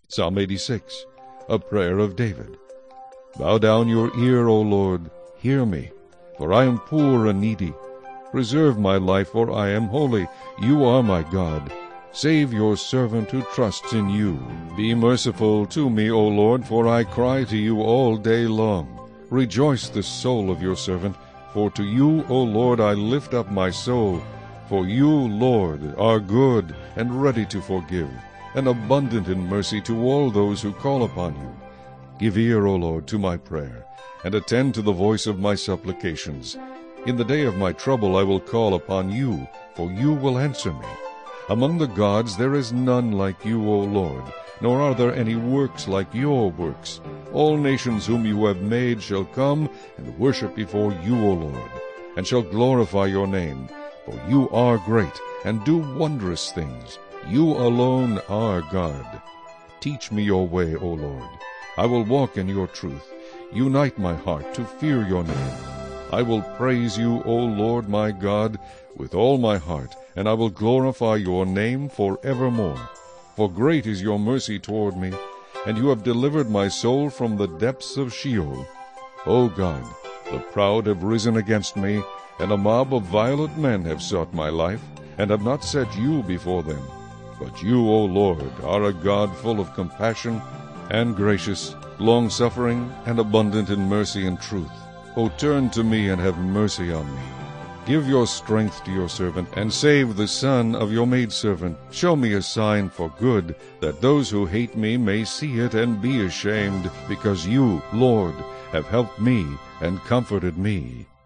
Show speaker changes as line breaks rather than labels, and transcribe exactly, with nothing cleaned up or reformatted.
Psalm eighty-six, a prayer of David. Bow down your ear, O Lord, hear me, for I am poor and needy. Preserve my life, for I am holy. You are my God. Save your servant who trusts in you. Be merciful to me, O Lord, for I cry to you all day long. Rejoice the soul of your servant, for to you, O Lord, I lift up my soul. For you, Lord, are good and ready to forgive, and abundant in mercy to all those who call upon you. Give ear, O Lord, to my prayer, and attend to the voice of my supplications. In the day of my trouble I will call upon you, for you will answer me. Among the gods there is none like you, O Lord, nor are there any works like your works. All nations whom you have made shall come and worship before you, O Lord, and shall glorify your name. For you are great, and do wondrous things. You alone are God. Teach me your way, O Lord. I will walk in your truth. Unite my heart to fear your name. I will praise you, O Lord my God, with all my heart, and I will glorify your name forevermore. For great is your mercy toward me, and you have delivered my soul from the depths of Sheol. O God, the proud have risen against me, and a mob of violent men have sought my life, and have not set you before them. But you, O Lord, are a God full of compassion and gracious, long-suffering, and abundant in mercy and truth. O turn to me and have mercy on me. Give your strength to your servant, and save the son of your maidservant. Show me a sign for good, that those who hate me may see it and be ashamed, because you, Lord, have helped me and comforted me.